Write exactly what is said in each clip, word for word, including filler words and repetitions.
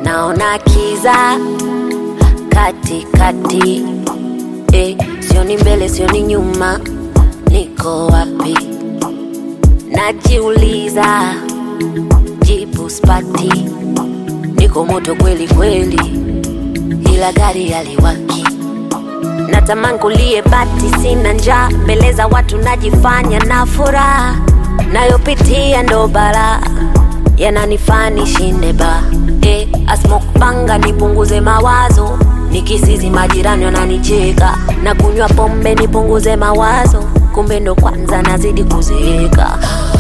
naona kiza kati kati, eh, sioni mbele sioni nyuma, niko wapi? Najiuliza, jibu spati, niko moto kweli kweli, ila gari haliwaki. Natamani kulie bati, sina njaa, mbele za watu najifanya na furaha, nayopitia ndo balaa, yananifani shinde ba. Eh, I smoke banga nipunguze mawazo, nikisizi majirani wananicheka, na kunywa pombe nipunguze mawazo, kumbe ndo kwanza nazidi kuzeeka.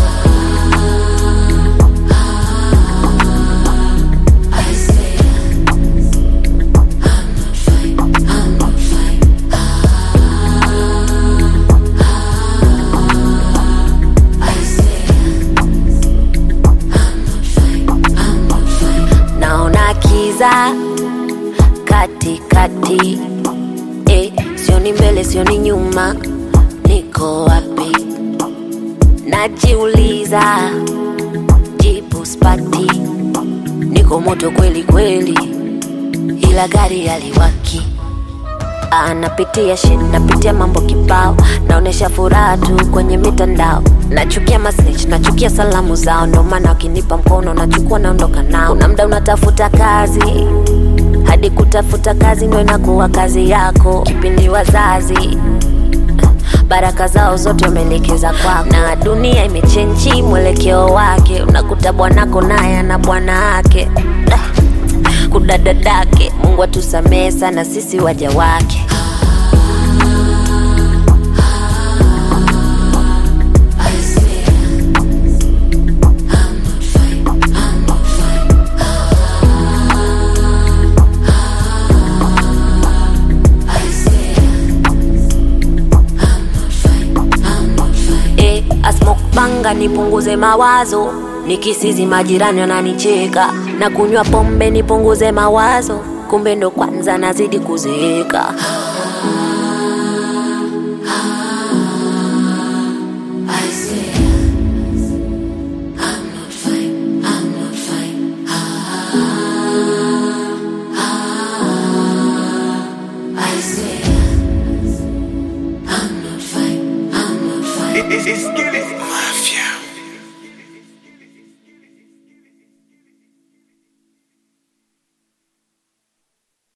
Kiza kati kati, eh, sioni mbele sioni nyuma, niko wapi? Najiuliza, jibu spati, niko moto kweli kweli, ila gari haliwaki. Anapitia shit, napitia mambo kibao, naonesha furaha tu kwenye mitandao, nachukia message, nachukia salamu zao, ndo maana wakinipa mkono nachukua naondoka nao. Kuna muda unatafuta kazi, hadi kutafuta kazi ndo inakuwa kazi yako. Kipindi wazazi baraka zao zote wameelekeza kwako, na dunia imechenji mwelekeo wake, unakuta bwanako naye na bwana wake kudadadake. Mungu atusamee sana sisi waja wake. Eh, I smoke banga nipunguze mawazo, nikisizi majirani wananicheka, na kunywa pombe nipunguze mawazo, kumbe ndo kwanza nazidi kuzeeka. It's, it's, it's